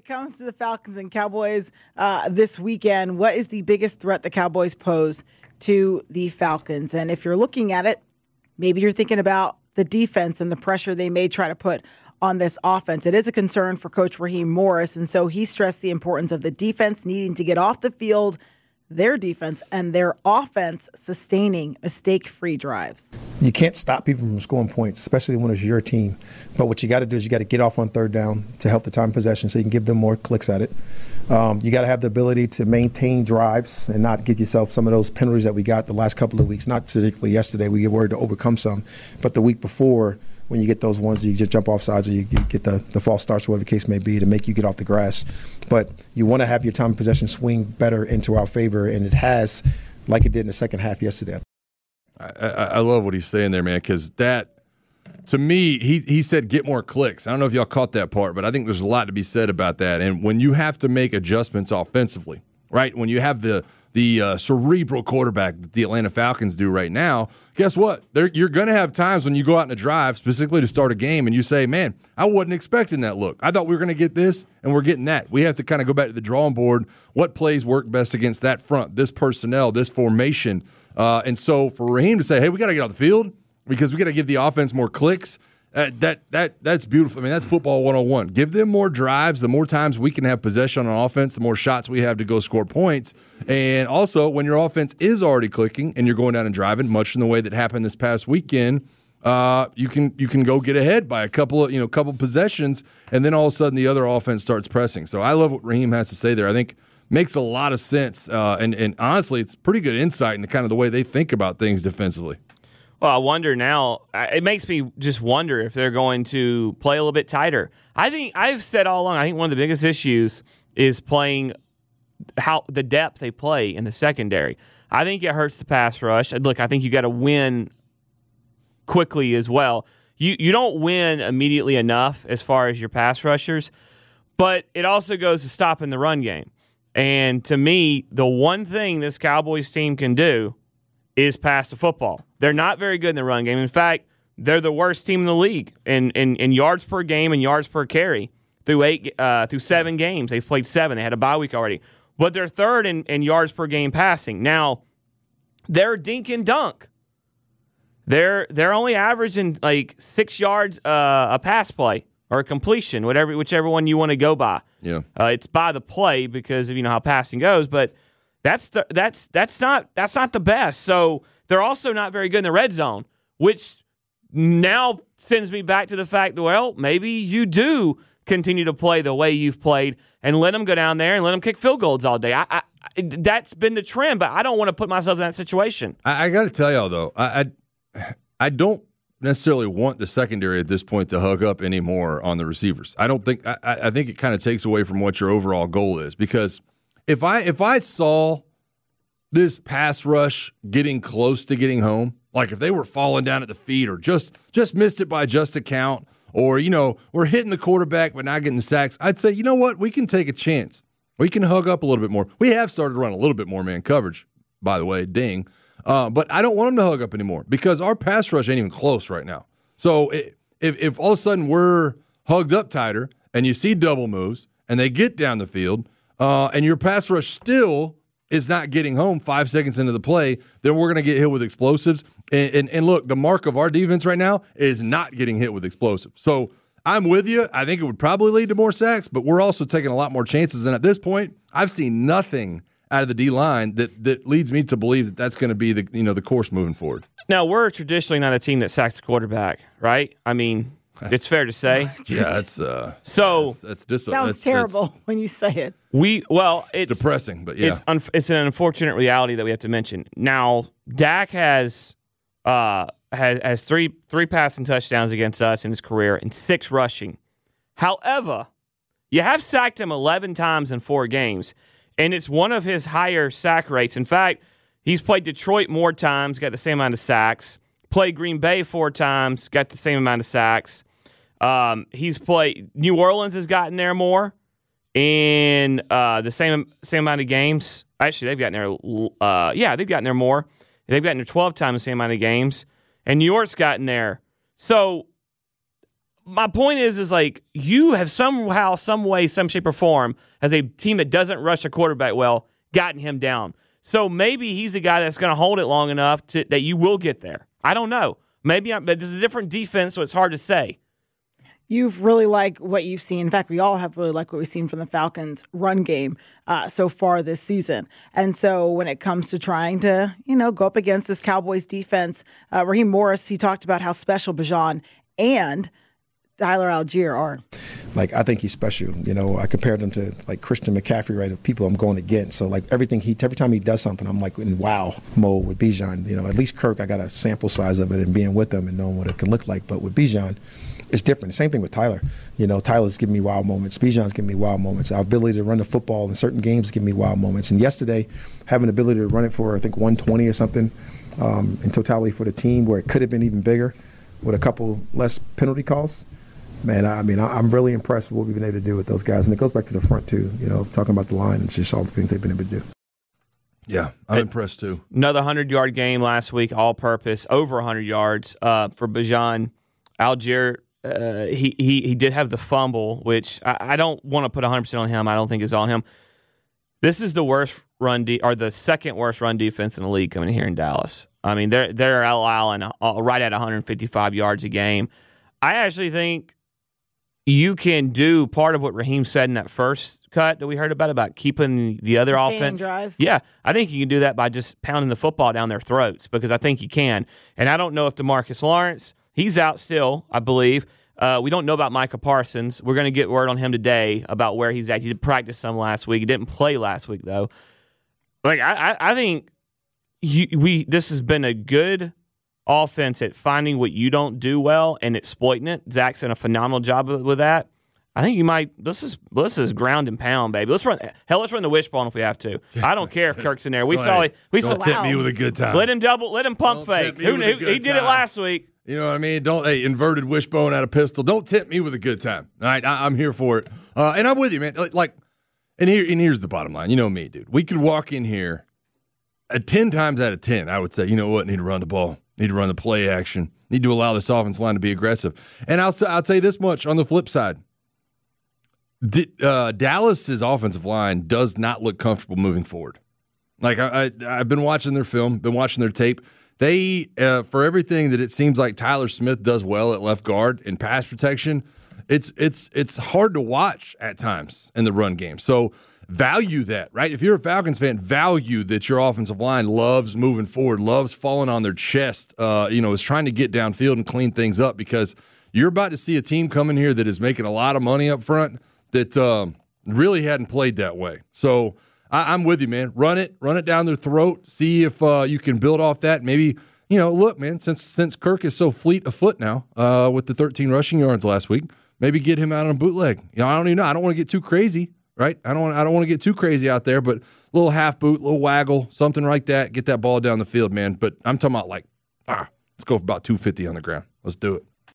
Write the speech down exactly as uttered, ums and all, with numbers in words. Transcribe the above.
it comes to the Falcons and Cowboys uh, this weekend, what is the biggest threat the Cowboys pose to the Falcons? And if you're looking at it, maybe you're thinking about the defense and the pressure they may try to put on this offense. It is a concern for Coach Raheem Morris, and so he stressed the importance of the defense needing to get off the field, their defense, and their offense sustaining mistake-free drives. You can't stop people from scoring points, especially when it's your team. But what you got to do is you got to get off on third down to help the time possession so you can give them more clicks at it. Um, you got to have the ability to maintain drives and not get yourself some of those penalties that we got the last couple of weeks. Not particularly yesterday. We get worried to overcome some. But the week before, when you get those ones, you just jump off sides or you, you get the, the false starts, whatever the case may be, to make you get off the grass. But you want to have your time of possession swing better into our favor, and it has, like it did in the second half yesterday. I, I, I love what he's saying there, man, because that, to me, he, he said get more clicks. I don't know if y'all caught that part, but I think there's a lot to be said about that. And when you have to make adjustments offensively, right, when you have the – the uh, cerebral quarterback that the Atlanta Falcons do right now, guess what? They're, you're going to have times when you go out in a drive, specifically to start a game, and you say, man, I wasn't expecting that look. I thought we were going to get this, and we're getting that. We have to kind of go back to the drawing board. What plays work best against that front, this personnel, this formation? Uh, and so for Raheem to say, hey, we got to get off the field because we got to give the offense more clicks, Uh, that that that's beautiful. I mean, that's football one oh one. Give them more drives. The more times we can have possession on offense, the more shots we have to go score points. And also, when your offense is already clicking and you're going down and driving, much in the way that happened this past weekend, uh, you can you can go get ahead by a couple of you know couple possessions, and then all of a sudden the other offense starts pressing. So I love what Raheem has to say there. I think makes a lot of sense, uh, and and honestly, it's pretty good insight into kind of the way they think about things defensively. Well, I wonder now, it makes me just wonder if they're going to play a little bit tighter. I think, I've said all along, I think one of the biggest issues is playing how the depth they play in the secondary. I think it hurts the pass rush. Look, I think you got to win quickly as well. You you don't win immediately enough as far as your pass rushers, but it also goes to stopping the run game. And to me, the one thing this Cowboys team can do is pass the football. They're not very good in the run game. In fact, they're the worst team in the league in, in, in yards per game and yards per carry through eight uh, through seven games. They've played seven. They had a bye week already. But they're third in, in yards per game passing. Now, they're dink and dunk. They're they're only averaging like six yards uh, a pass play or a completion, whatever whichever one you want to go by. Yeah, uh, it's by the play because of you know how passing goes, but. That's the, that's that's not that's not the best. So they're also not very good in the red zone, which now sends me back to the fact that, well, maybe you do continue to play the way you've played and let them go down there and let them kick field goals all day. I, I, that's been the trend, but I don't want to put myself in that situation. I, I got to tell y'all though, I, I I don't necessarily want the secondary at this point to hug up anymore on the receivers. I don't think I, I think it kind of takes away from what your overall goal is because. If I if I saw this pass rush getting close to getting home, like if they were falling down at the feet or just just missed it by just a count, or, you know, we're hitting the quarterback but not getting the sacks, I'd say, you know what, we can take a chance. We can hug up a little bit more. We have started to run a little bit more man coverage, by the way, ding. Uh, but I don't want them to hug up anymore because our pass rush ain't even close right now. So it, if if all of a sudden we're hugged up tighter and you see double moves and they get down the field, Uh, and your pass rush still is not getting home five seconds into the play, then we're going to get hit with explosives. And, and, and look, the mark of our defense right now is not getting hit with explosives. So I'm with you. I think it would probably lead to more sacks, but we're also taking a lot more chances. And at this point, I've seen nothing out of the D-line that, that leads me to believe that that's going to be the you know the course moving forward. Now, we're traditionally not a team that sacks the quarterback, right? I mean – it's fair to say. Yeah, it's uh, so that's, that's dis- sounds that's, terrible that's, when you say it. We well, it's, it's depressing, but yeah, it's un- it's an unfortunate reality that we have to mention. Now, Dak has uh has, has three three passing touchdowns against us in his career and six rushing. However, you have sacked him eleven times in four games, and it's one of his higher sack rates. In fact, he's played Detroit more times, got the same amount of sacks. Played Green Bay four times, got the same amount of sacks. Um, he's played New Orleans has gotten there more in uh, the same same amount of games. Actually, they've gotten there. Uh, yeah, they've gotten there more. They've gotten there twelve times the same amount of games, and New York's gotten there. So my point is, is like you have somehow, some way, some shape or form, as a team that doesn't rush a quarterback well, gotten him down. So maybe he's the guy that's going to hold it long enough to, that you will get there. I don't know. Maybe I'm, but this is a different defense, so it's hard to say. You've really liked what you've seen. In fact, we all have really liked what we've seen from the Falcons' run game uh, so far this season. And so when it comes to trying to, you know, go up against this Cowboys defense, uh, Raheem Morris, he talked about how special Bijan and Tyler Algier are. Like, I think he's special. You know, I compared him to, like, Christian McCaffrey, right, of people I'm going against. So, like, everything he, every time he does something, I'm, like, in wow mode with Bijan. You know, at least Kirk, I got a sample size of it and being with him and knowing what it can look like. But with Bijan, it's different. Same thing with Tyler. You know, Tyler's giving me wild moments. Bijan's giving me wild moments. Our ability to run the football in certain games give me wild moments. And yesterday, having the ability to run it for, I think, one twenty or something um, in totality for the team, where it could have been even bigger with a couple less penalty calls. Man, I mean, I'm really impressed with what we've been able to do with those guys. And it goes back to the front, too, you know, talking about the line and just all the things they've been able to do. Yeah, I'm it, impressed, too. Another hundred-yard game last week, all-purpose, over one hundred yards uh, for Bijan. Algier, uh, he, he he did have the fumble, which I, I don't want to put one hundred percent on him. I don't think it's on him. This is the worst run de- or the second worst run defense in the league coming here in Dallas. I mean, they're, they're allowing uh, right at one hundred fifty-five yards a game. I actually think you can do part of what Raheem said in that first cut that we heard about, about keeping the other Sustaining offense. drives. Yeah, I think you can do that by just pounding the football down their throats, because I think you can. And I don't know if DeMarcus Lawrence, he's out still, I believe. Uh, we don't know about Micah Parsons. We're going to get word on him today about where he's at. He did practice some last week. He didn't play last week, though. Like I, I, I think you, we this has been a good offense at finding what you don't do well and exploiting it. Zach's done a phenomenal job with that. I think you might. This is this is ground and pound, baby. Let's run. Hell, let's run the wishbone if we have to. I don't care if Kirk's in there. We Go saw ahead. it. We don't saw. tempt wow. me with a good time. Let him double. Let him pump Don't fake. tempt me Who, with a who, good he did it time. last week. You know what I mean? Don't hey inverted wishbone out of pistol. Don't tempt me with a good time. All right, I, I'm here for it, uh, and I'm with you, man. Like, and here and here's the bottom line. You know me, dude. We could walk in here at ten times out of ten. I would say, you know what? Need to run the ball. Need to run the play action. Need to allow this offense line to be aggressive. And I'll I'll tell you this much on the flip side. D- uh, Dallas's offensive line does not look comfortable moving forward. Like I, I I've been watching their film, been watching their tape. They, uh, for everything that it seems like Tyler Smith does well at left guard in pass protection, it's it's it's hard to watch at times in the run game. So value that, right? If you're a Falcons fan, value that your offensive line loves moving forward, loves falling on their chest, uh, you know, is trying to get downfield and clean things up, because you're about to see a team come in here that is making a lot of money up front that um, really hadn't played that way. So I, I'm with you, man. Run it, run it down their throat. See if uh, you can build off that. Maybe, you know, look, man, since since Kirk is so fleet of foot now uh, with the thirteen rushing yards last week, maybe get him out on a bootleg. You know, I don't even know. I don't want to get too crazy, right? I don't want I don't want to get too crazy out there, but a little half boot, little waggle, something like that. Get that ball down the field, man. But I'm talking about like, ah, let's go for about two fifty on the ground. Let's do it.